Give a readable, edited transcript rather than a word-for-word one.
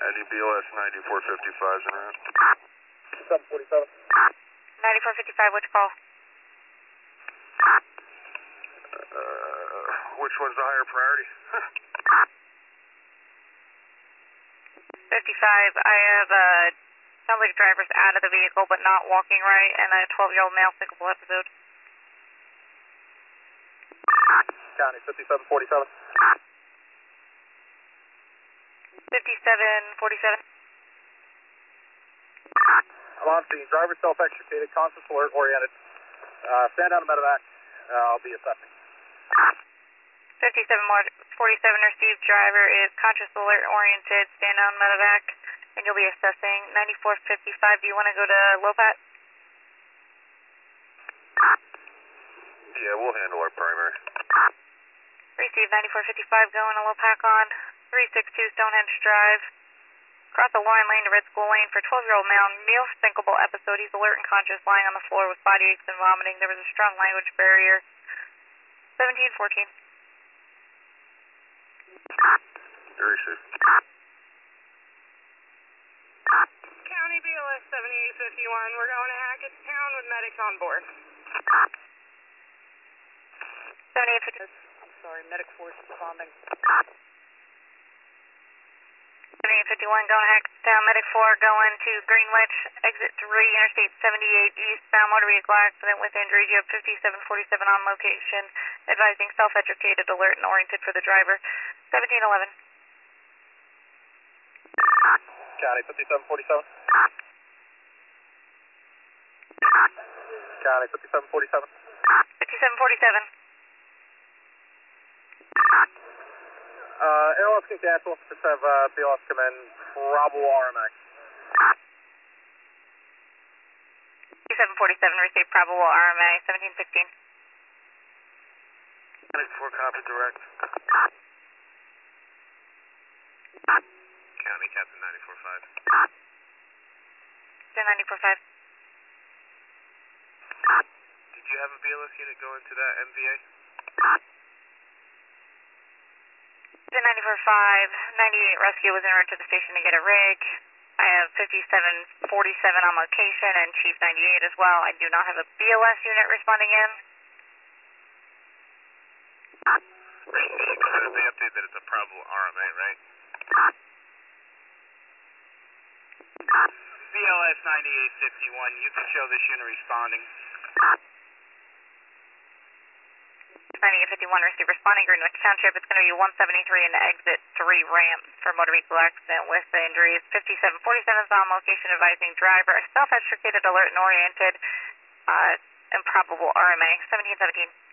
Any BLS 9455s en route? 747. 9455, which call? Which one's the higher priority? 55, I have, sounds like driver's out of the vehicle but not walking right, and a 12-year-old male syncopal episode. County 5747. 5747. I'm on scene. Driver self-extricated, conscious alert, oriented. Stand down the medevac. I'll be assessing. 5747 received. Driver is conscious alert oriented. Stand on medevac, and you'll be assessing. 9455. Do you want to go to Lopat? Yeah, we'll handle our primary. Received. 9455 going to Lopac on 362 Stonehenge Drive. Cross the line lane to Red School Lane for 12-year-old male syncopal episode. He's alert and conscious, lying on the floor with body aches and vomiting. There was a strong language barrier. 1714. Received. County BLS 7851. We're going to Hackettstown with medics on board. 7850. I'm sorry, medic force responding. 7851 going to Hackettstown. Medic 4 going to Greenwich. Exit 3, Interstate 78 eastbound. Motor vehicle accident with injuries. You have 5747 on location. Advising self-educated, alert, and oriented for the driver. 1711. County 5747. County 5747. 5747. ALS can cancel. Just have BLS come in. Probable RMA. 2747 received. Probable RMA. 1716. Medic 4 copy direct. County Captain 945. 945. Did you have a BLS unit go into that MVA? 945. 98 rescue was en route to the station to get a rig. I have 5747 on location and Chief 98 as well. I do not have a BLS unit responding in. They update that it's a probable RMA, right? BLS 9851, you can show this unit responding. 9851 received responding Greenwich Township. It's going to be 173 in the exit 3 ramp for motor vehicle accident with the injuries. 5747 is on location advising driver self-extricated, alert, and oriented. Improbable RMA. 1717.